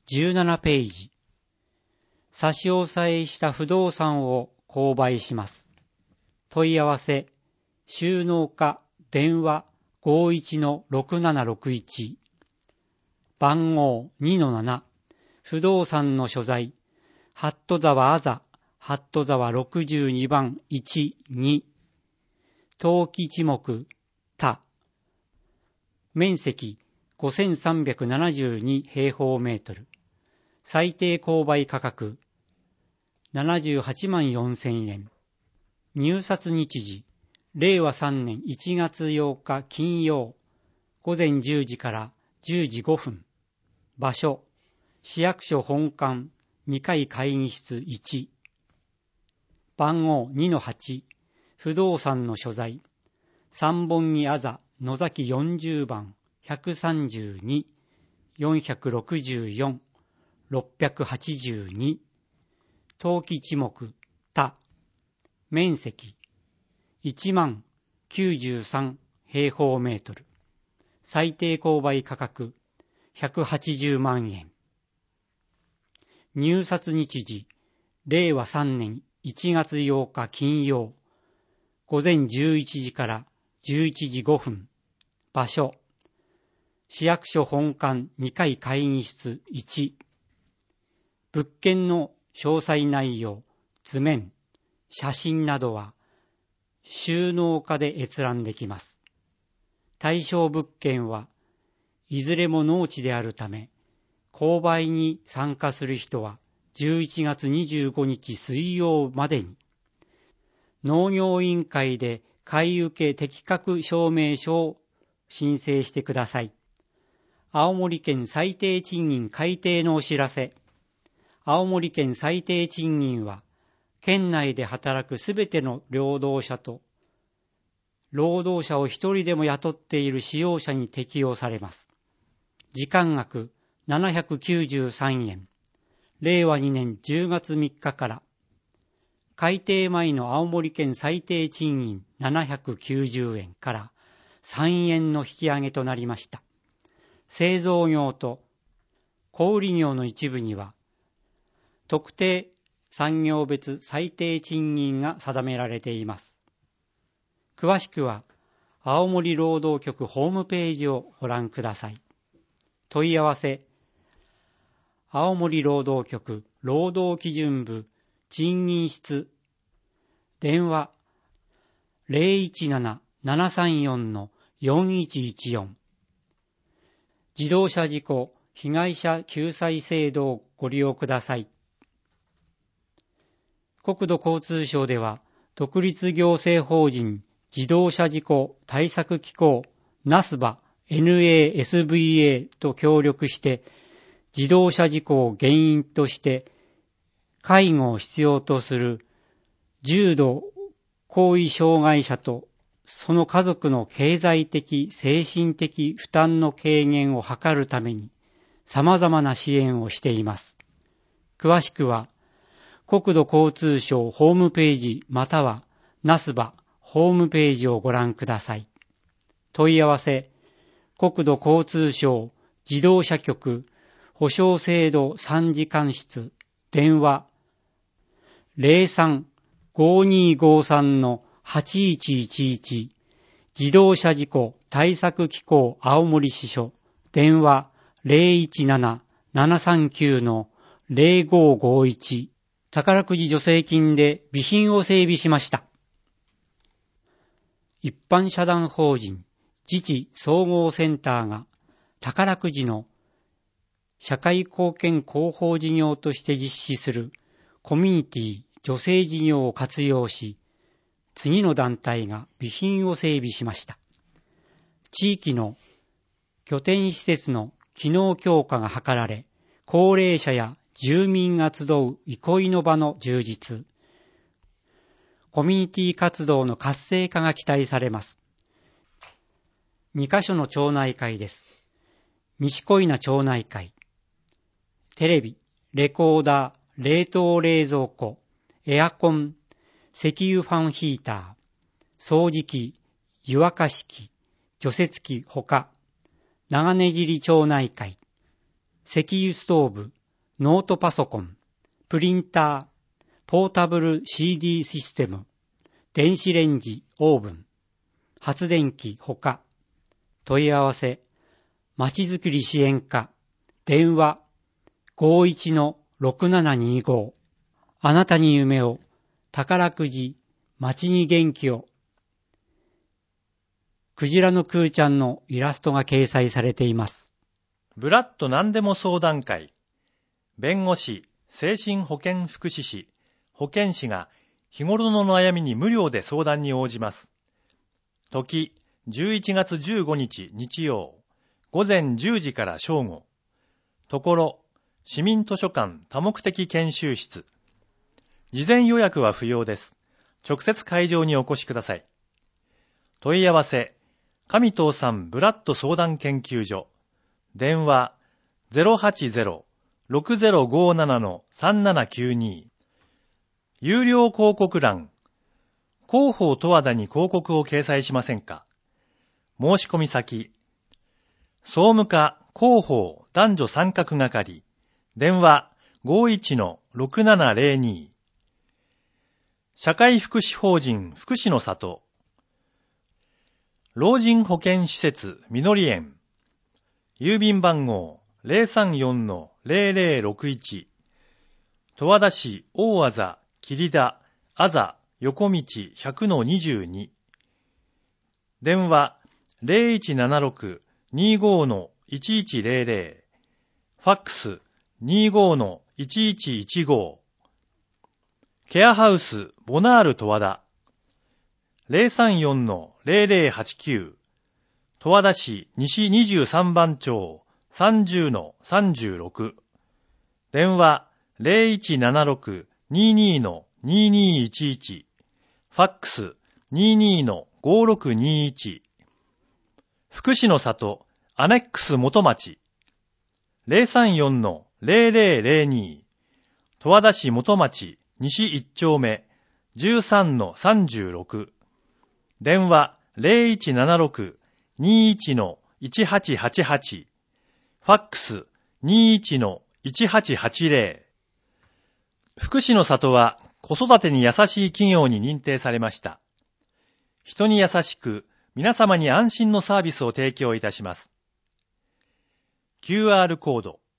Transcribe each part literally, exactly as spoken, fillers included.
じゅうななページ。差し押さえした不動産を購買します。問い合わせ、収納課電話 ごいちのろくななろくいち、番号 にのなな、不動産の所在、八戸沢あざ、八戸沢ろくじゅうにばんいちに、登記地目他、面積ごせんさんびゃくななじゅうに平方メートル、最低購買価格ななじゅうはちまんよんせんえん、入札日時れいわさんねんいちがつようか金曜午前じゅうじからじゅうじごふん、場所市役所本館にかい会議室いち、番号 にのはち、不動産の所在、三本木あざ野崎よんじゅうばんひゃくさんじゅうに、よんひゃくろくじゅうよん、ろっぴゃくはちじゅうに、登記地目他、面積いちまんきゅうじゅうさん平方メートル、最低購買価格ひゃくはちじゅうまんえん、入札日時れいわさんねんいちがつようか金曜午前じゅういちじからじゅういちじごふん、場所市役所本館にかい会議室いち、物件の詳細内容、図面、写真などは収納課で閲覧できます。対象物件はいずれも農地であるため、購買に参加する人はじゅういちがつにじゅうごにち水曜までに、農業委員会で買い受け適格証明書を申請してください。青森県最低賃金改定のお知らせ。青森県最低賃金は、県内で働くすべての労働者と、労働者を一人でも雇っている使用者に適用されます。時間額ななひゃくきゅうじゅうさんえん、れいわにねんじゅうがつみっかから、改定前の青森県最低賃金ななひゃくきゅうじゅうえんからさんえんの引き上げとなりました。製造業と小売業の一部には、特定産業別最低賃金が定められています。詳しくは、青森労働局ホームページをご覧ください。問い合わせ、青森労働局労働基準部賃金室、電話 ゼロいちなな ななさんよん よんいちいちよん、自動車事故被害者救済制度をご利用ください。国土交通省では、独立行政法人自動車事故対策機構 ナスバ エヌエーエスブイエー と協力して、自動車事故を原因として介護を必要とする重度後遺障害者とその家族の経済的・精神的負担の軽減を図るために様々な支援をしています。詳しくは国土交通省ホームページまたはナスバホームページをご覧ください。問い合わせ、国土交通省自動車局保証制度参事官室、電話 ゼロさん ごにーごーさん はちいちいちいち、自動車事故対策機構青森支所、電話 ゼロいちなな ななさんきゅう ゼロごーごーいち、宝くじ助成金で備品を整備しました。一般社団法人自治総合センターが宝くじの社会貢献広報事業として実施するコミュニティ助成事業を活用し、次の団体が備品を整備しました。地域の拠点施設の機能強化が図られ、高齢者や住民が集う憩いの場の充実、コミュニティ活動の活性化が期待されます。にカ所の町内会です。西小稲町内会。テレビ、レコーダー、冷凍冷蔵庫、エアコン、石油ファンヒーター、掃除機、湯沸かし器、除雪機ほか、長根尻町内会、石油ストーブ、 ノートパソコン、プリンター、ポータブル シーディー システム、電子レンジ、オーブン、発電機ほか。問い合わせ、まちづくり支援課、電話 ごーいちのろくななにーご。あなたに夢を、宝くじ、街に元気を。クジラのクーちゃんのイラストが掲載されています。 ブラッド何でも相談会。弁護士、精神保健福祉士、保健師が日頃の悩みに無料で相談に応じます。時、じゅういちがつじゅうごにち日曜、午前じゅうじから正午。ところ、市民図書館多目的研修室。事前予約は不要です。直接会場にお越しください。問い合わせ、上藤さんブラッド相談研究所。電話 ゼロはちゼロ ろくゼロごなな さんななきゅうに。有料広告欄。広報十和田に広告を掲載しませんか？申し込み先。総務課広報男女参画係。電話 ごーいちのろくななぜろに。社会福祉法人福祉の里。老人保健施設みのり園。郵便番号 ゼロさんよんのゼロゼロろくいち。十和田市大あざ桐田あざ横道 ひゃくのにじゅうに。電話 ゼロいちななろく にごのいちいちゼロゼロ。ファックス にごのいちいちいちご。ケアハウスボナール十和田 ゼロさんよんのゼロゼロはちきゅう。十和田市西にじゅうさんばん町さんじゅうのさんじゅうろく。電話 ゼロいちななろく ににのににいちいち。ファックス ににのごろくにいち。福祉の里アネックス元町 ゼロさんよんのゼロゼロゼロに。十和田市元町西いち丁目じゅうさんのさんじゅうろく。電話 ゼロいちななろく にいちのいちはちはちはち。ファックス にいちのいちはちはちゼロ。福祉の里は子育てに優しい企業に認定されました。人に優しく皆様に安心のサービスを提供いたします。キューアール コード。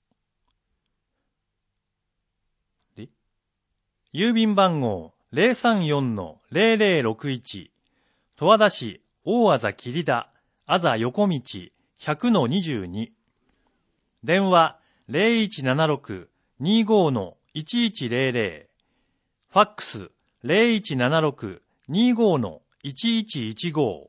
郵便番号 ゼロさんよんのゼロゼロろくいち。十和田市大あざ桐田あざ横道 ひゃくのにじゅうに。電話 ゼロいちななろく にごのいちいちゼロゼロ。ファックス ゼロいちななろく にごのいちいちいちご。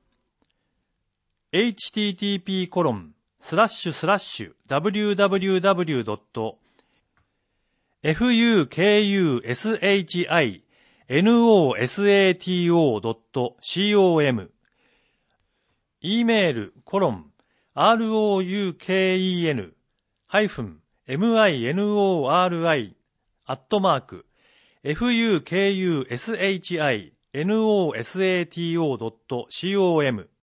エイチティーティーピー コロンスラッシュスラッシュ ダブリューダブリューダブリュー ドット フユーケーユーエスエイチアイエヌオーエスエーティーオー ドット コム E メールコロン アールオーユーケーイーエヌ ハイフン ミノリ アットマーク フユーケーユーエスエイチアイエヌオーエスエーティーオー ドット コム